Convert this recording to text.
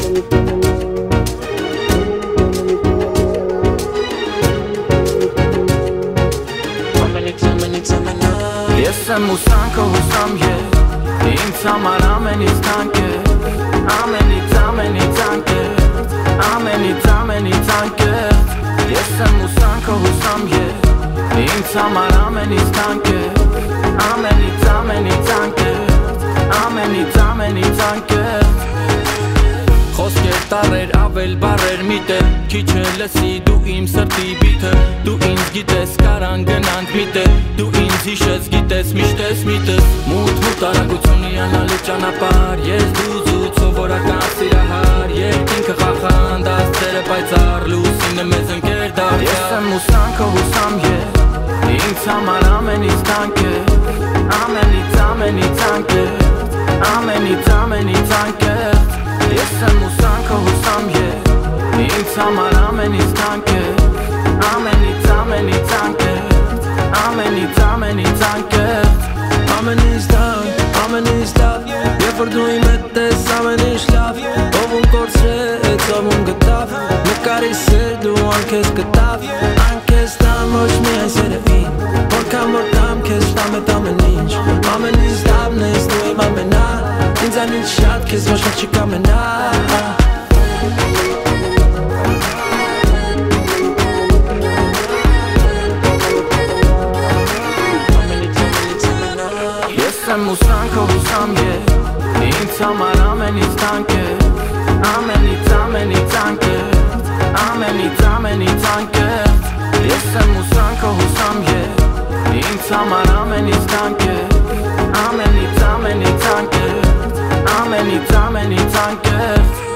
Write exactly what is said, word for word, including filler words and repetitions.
Ես եմ ուսանքը հուսամ ես, ինձ համար ամենից թանկ է, ամենից ամենից անկեղծ, ամենից ամենից անկեղծ։ Ես եմ ուսանքը հուսամ ես, ինձ համար ամենից թանկ է, ամենից ամենից անկեղծ, ամենից ամենից անկեղծ։ Խոսքեր տարեր, ավել բարեր միտեր, քիչ է լսի դու իմ սրտի բիթը, դու ինձ գիտես կարան գնանք միտեր, դու ինձ հիշես գիտես միշտ ես միտս, մութ մութ արագությունի անալի ճանապարհ, ես դու զուտ սովորական սիրահար, երկինքը խախանդ աստղերը պայծառ, լուսինը մեզ ընկեր դարձյալ։ Ես եմ ուսանքը հուսամ ես, ինձ համար ամենից թանկ է, ամենից ամենից անկեղծ, ամենից ամենից անկեղծ։ Ես եմ ուսանքը հուսամ ես, ինձ համար ամենից թանկ է, ամենից ամենից անկեղծ, ամենից ամենից անկեղծ։ Ամենից լավ, ամենից լավ, երբ որ դու իմ հետ ես ամեն ինչ լավ, ով ում կորցրեց, ով ում գտավ, նկարի սեր դու անքեզ գտավ, անքեզ տամ ոչ միայն սերևին, որքան որ տամ քեզ տամ էտ ամեն ինչ, ամենից լավն ես դու իմ ամենա, ինձանից շատ քեզ ոչ մի չի կամենա։ Ես եմ ուսանքը հուսամ ես, ինձ համար ամենից թանկ է, ամենից ամենից անկեղծ, ամենից ամենից անկեղծ։ Ես եմ ուսանքը հուսամ ես, ինձ համար ամենից թանկ է, ամենից ամենից անկեղծ, ամենից ամենից անկեղծ։